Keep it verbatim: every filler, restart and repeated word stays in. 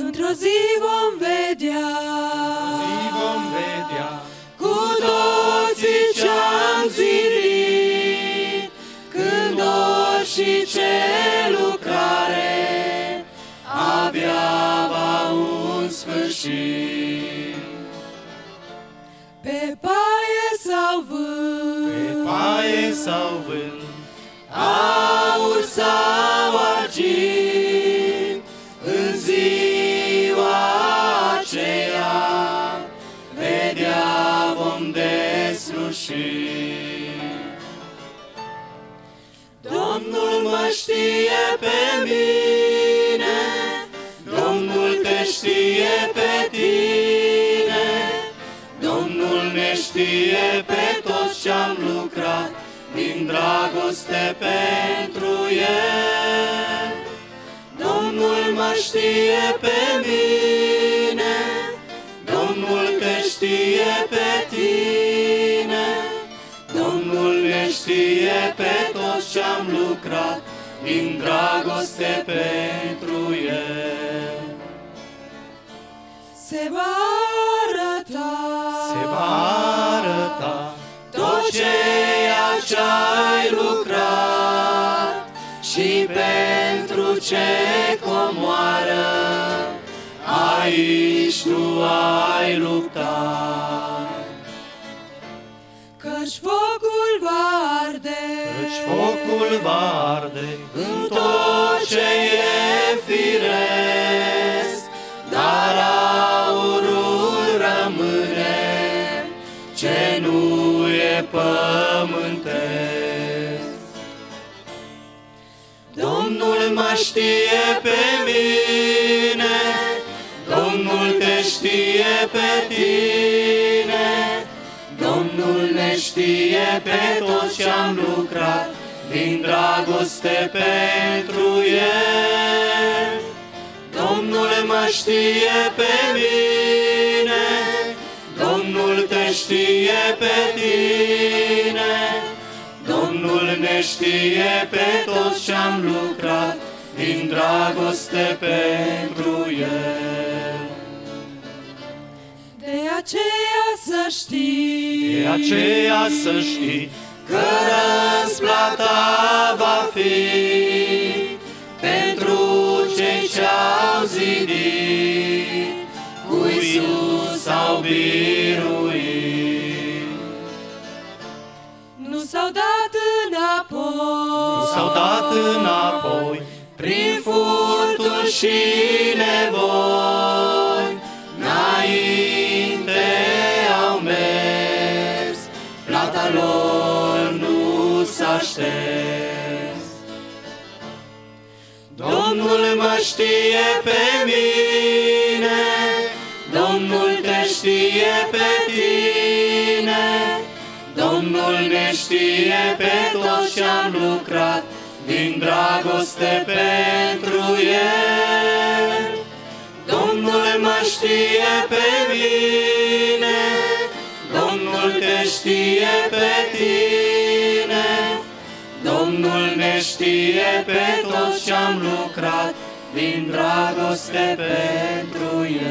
Într-o zi vom vedea, zi vom vedea cu toții ce-am zidit, când orice ce lucrare avea va un sfârșit. Pe paie sau vânt, pe paie sau vânt, aur sau argint, în ziua aceea vedea vom desluși. Domnul mă știe pe mine, Domnul te știe pe tine, Domnul ne știe pe toți ce-am lucrat din dragoste pentru El. Domnul mă știe pe mine, Domnul te știe pe tine, Domnul ne știe pe toți ce-am lucrat din dragoste pentru El. Se va arăta, se va arăta tot ceea ce-ai lucrat și pentru ce comoară aici tu ai luptat. Căci focul va arde, căci focul va arde în tot ce e firesc, dar aurul rămâne ce nu e pământesc. Domnul mă știe pe mine, Domnul te știe pe tine, Domnul ne știe pe toți ce-am lucrat din dragoste pentru El. Domnul mă știe pe mine, Domnul te știe pe tine, Domnul ne știe pe toți ce-am lucrat din dragoste pentru El. De aceea să știi, de aceea să știi că răsplata va fi pentru cei ce-au zidit, cu Iisus s-au biruit. Nu s-au dat înapoi, nu s-au dat înapoi prin furturi și nevoi, înainte au mers, plata lor nu s-a șters. Domnul mă știe pe mine, Domnul te știe pe tine, Domnul ne știe pe toți ce-am lucrat din dragoste pentru El. Domnul mă știe pe mine, Domnul te știe pe tine, Domnul ne știe pe toți ce-am lucrat din dragoste pentru El.